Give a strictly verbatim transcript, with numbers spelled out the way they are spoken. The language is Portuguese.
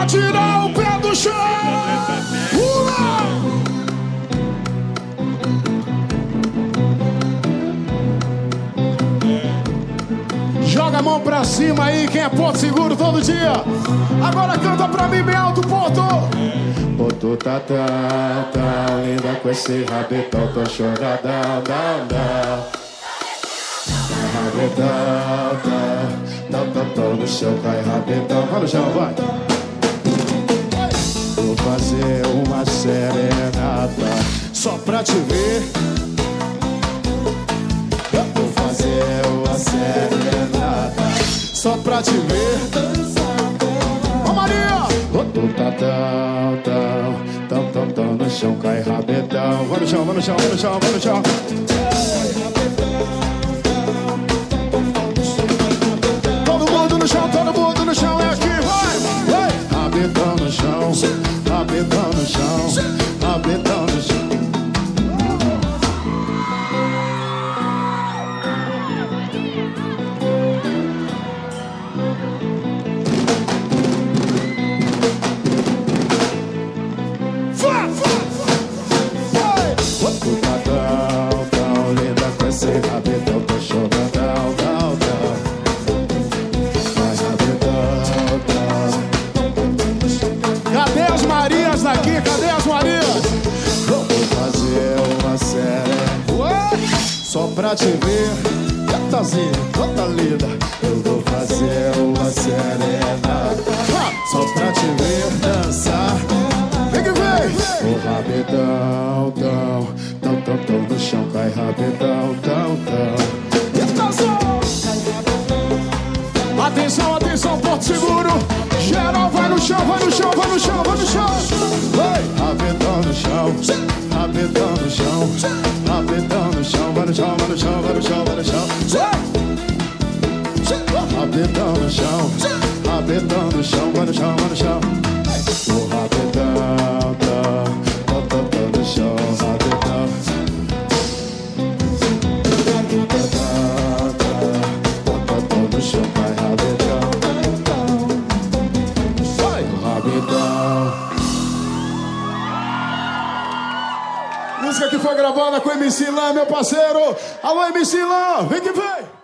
tirar o pé do chão. Pula! Joga a mão pra cima aí, quem é Porto Seguro todo dia. Agora canta pra mim bem alto, Porto. Porto tá tão, tão linda com esse rabetão, tô choradão, dão, dão. Rabetão, tão, tão, tão, tão no chão, cai rabetão. Vai no chão, vai. Vou fazer uma serenata só pra te ver. Vou fazer uma serenata só pra te ver. Ô Maria! Ô tu tá tão, tão, tão, tão, tão no chão, cai rabetão. Vai no chão, vai no chão, vai no chão, vai no chão. Todo mundo no chão, todo mundo no chão, é aqui, vai! Vai! Rabetão no chão, rabetão no chão, rabetão no chão. Rabetão, tô chorando, dão, dão, dão. Vai, rabetão, dão. Cadê as Marias daqui? Cadê as Marias? Vou fazer uma série só pra te ver. Gatazinha, toda linda. Eu vou fazer uma serenata só pra te ver dançar. Vem que vem! O rabetão, tão, tão, tão, tão no chão, cai rabetão, tão, tão. Atenção, atenção, Porto Seguro. Geral, vai no chão, vai no chão, vai no chão, vai no chão. Vai! Rabetão no chão, rabetão no chão, rabetão no chão, vai no chão, vai no chão, vai no chão, vai no chão. Rabetão no chão, rabetão no chão, vai no chão, vai no chão. O rabetão, tá, tá, tá, tá no chão, rabetão. Tá, tá, tá, tá, tá no chão, vai, rabetão. Vai, rabetão. Música que foi gravada com o M C Lan, meu parceiro. Alô, M C Lan, vem que vem.